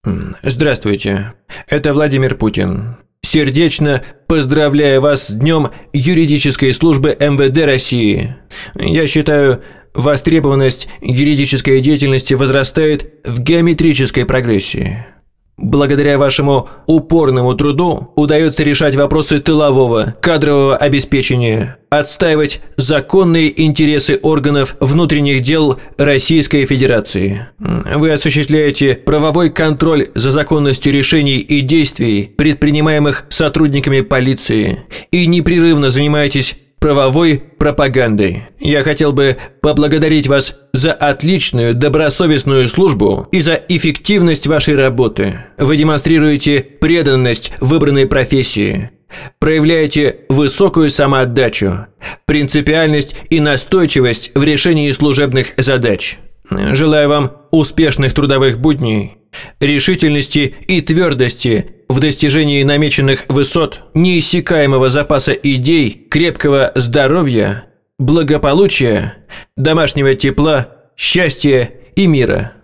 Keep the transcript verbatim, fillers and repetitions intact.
Здравствуйте, это Владимир Путин. Сердечно поздравляю вас с Днем юридической службы эм вэ дэ России. Я считаю, востребованность юридической деятельности возрастает в геометрической прогрессии. Благодаря вашему упорному труду удается решать вопросы тылового, кадрового обеспечения, отстаивать законные интересы органов внутренних дел Российской Федерации. Вы осуществляете правовой контроль за законностью решений и действий, предпринимаемых сотрудниками полиции, и непрерывно занимаетесь правовой пропагандой. Я хотел бы поблагодарить вас за отличную, добросовестную службу и за эффективность вашей работы. Вы демонстрируете преданность выбранной профессии, проявляете высокую самоотдачу, принципиальность и настойчивость в решении служебных задач. Желаю вам успешных трудовых будней, решительности и твердости в достижении намеченных высот, неиссякаемого запаса идей, крепкого здоровья, благополучия, домашнего тепла, счастья и мира.